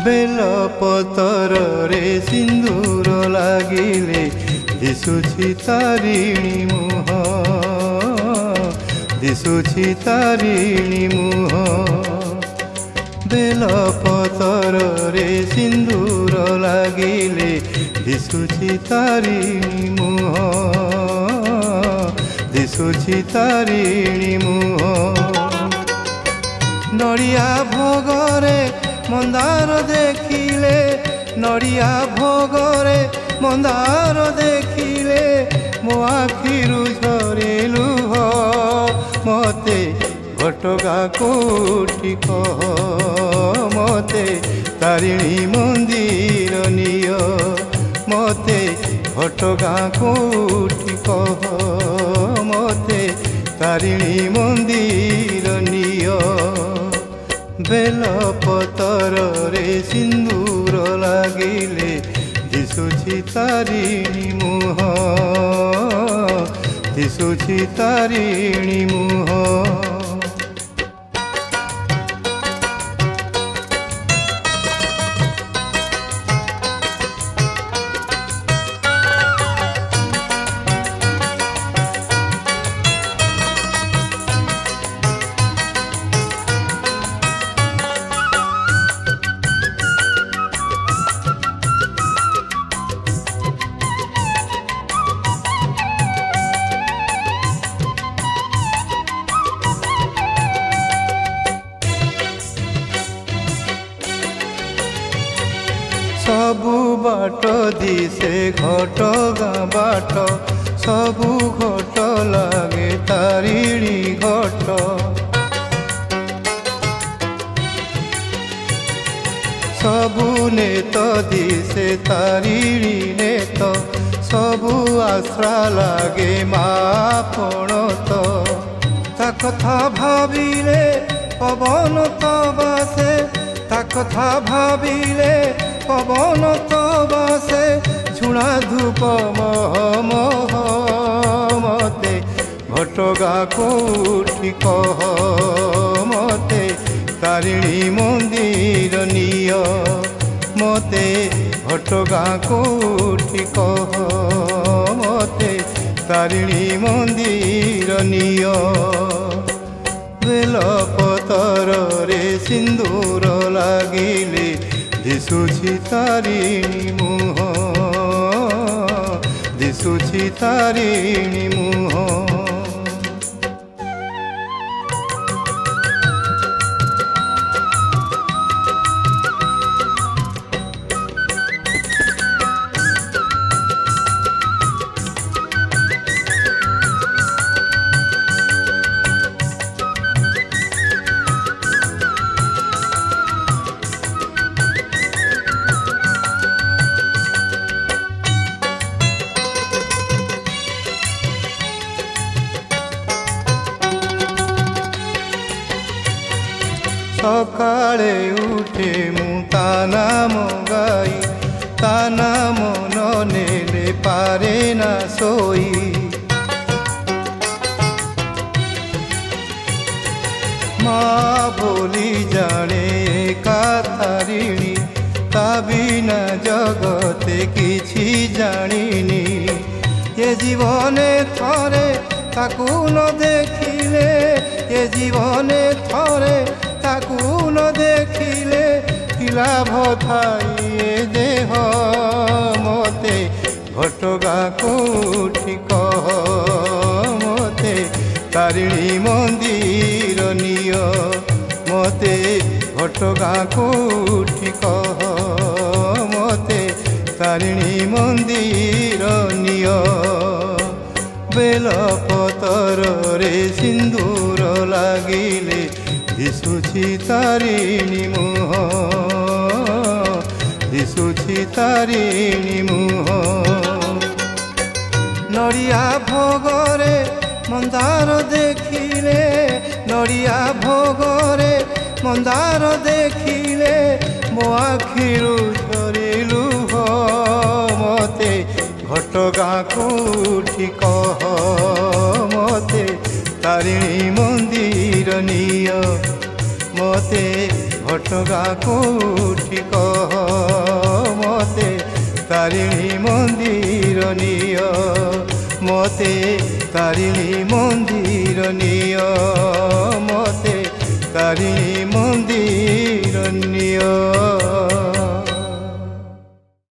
Bell पतर रे सिंदूर लागिले दिशुछि तारिणी मुह दिशुछि तारिणी मुह बेल पतर रे सिंदूर लागिले दिशुछि तारिणी मुह दिशुछि तारिणी मुह नड़िया भोगरे मंदार देखिले नड़िया भोगरे मंदार देखिले मो आखिरु झरे लुह मते घटगा कोठी कह मते तारिणी मंदिर निय मते घटगा कोठी कह मते तारिणी मंदिर निय बेल पतर रे सिंदूर लागिले दिशुछि तारिणी मुह दिशुछि तारिणी मुह सबु बाट दिसे घटगाँ बाट सबु घट लागे तारिणी घट सबु नेत दिसे तारिणी नेत सबु आश्रा लागे माँ पणत ता कथा भाविले पवन तो बासे ता कथा भाविले पवन तो बासे झुणा धूप मह मह मते घटगा कोठी कह मते तारिणी मंदिर निय मते घटगा कोठी कह मते तारिणी मंदिर निय बेल पतर रे सिंदूर लागिले दिशुछि तारिणी मुह दिशुछि तारिणी मुह सकाळे उठे मु ता नाम गाई ता नाम न नेले पारे ना सोई माँ बोली जाने एका तारिणी ता बिना जगते किछि जानिनी ये जीवने थरे ताकू न देखिले ये जीवने थरे ताकू न देखिले कि लाभ थाई देह मते घटगा कोठी कह मते तारिणी मंदिर निय मते घटगा कोठी कह मते तारिणी मंदिर निय बेल पतर रे सिंदूर लागिले दिशुछि तारिणी मुह दिशुछि तारिणी मुह नड़िया भोगरे मंदार देखिले नड़िया भोगरे मंदार देखिले मो आखिरु झरे लुह मते घटगा कोठी कह मते तारिणी मंदिर निय मते घटगाँ कोठी कह मते तारिणी मंदिर निय मते तारिणी मंदिर निय मते तारिणी मंदिर निय।